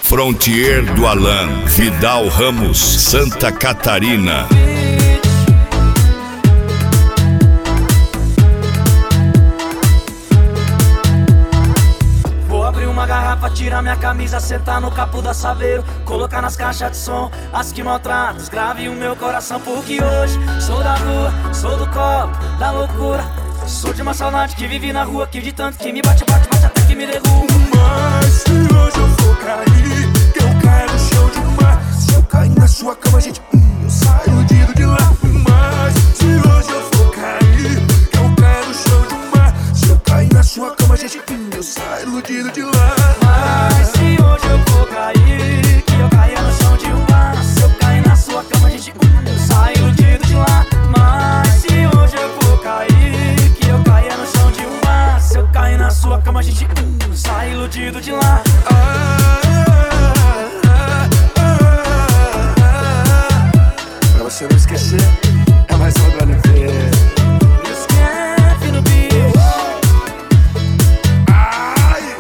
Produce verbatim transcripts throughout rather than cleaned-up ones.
Frontier do Alan, Vidal Ramos, Santa Catarina. Vou abrir uma garrafa, tirar minha camisa, sentar no capô da Saveiro, colocar nas caixas de som as que maltratam, grave o meu coração, porque hoje sou da rua, sou do copo, da loucura. Sou de uma saudade que vive na rua, que de tanto que me bate, bate, bate até que me derruba. Mas se hoje eu for cair, que eu caia no chão de mar. Se eu cair na sua cama, gente, hum, eu saio iludido de lá. Mas se hoje eu for cair, que eu caia no chão de mar. Se eu cair na sua cama, gente, hum, eu saio iludido de lá. Mas se hoje eu for cair, que eu caia no chão de um bar. Se eu cair na sua cama, gente, hum, eu saio iludido de lá. Mas se hoje eu for cair, que eu caia no chão de um bar. Se eu cair na sua cama, gente, hum, eu saio iludido de lá. Ah, ah, ah, ah, ah. Pra você não esquecer, é mais uma grande vez. Escreve no bicho. Ai.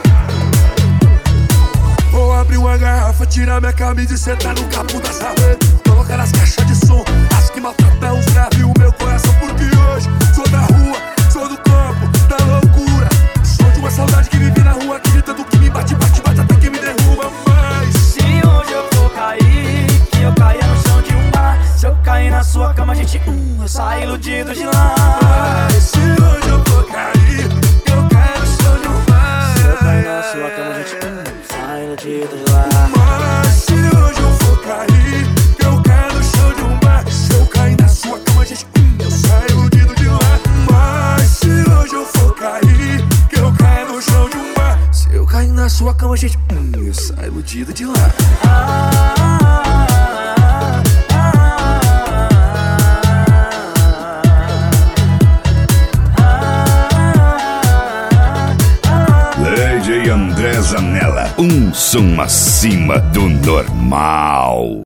Vou abrir uma garrafa, tirar minha camisa e sentar no capô da Saveiro, colocar nas caixas de som as que maltratam os graves o meu coração, porque hoje sou da rua, sou do campo, da loucura. Sou de uma saudade que vive na rua, que de tanto que me bate, bate, bate até que me derruba. Mas se hoje eu for cair, que eu caia no chão de um bar. Se eu cair na sua cama, gente, hum, eu saio iludido de lá. Mas se hoje eu for cair, que eu caia no chão de um bar. Se eu cair na sua cama, gente, hum, eu saio iludido de lá. Mas se hoje eu for cair, que eu caia no chão de um bar. Se eu cair na sua cama, gente, hum, eu saio iludido de lá. Mas se hoje eu for cair, que eu caia no chão de um bar. Se eu cair na sua cama, gente, hum, eu saio iludido de lá. Ah, ah, ah, D J André Zanella, um som acima do normal.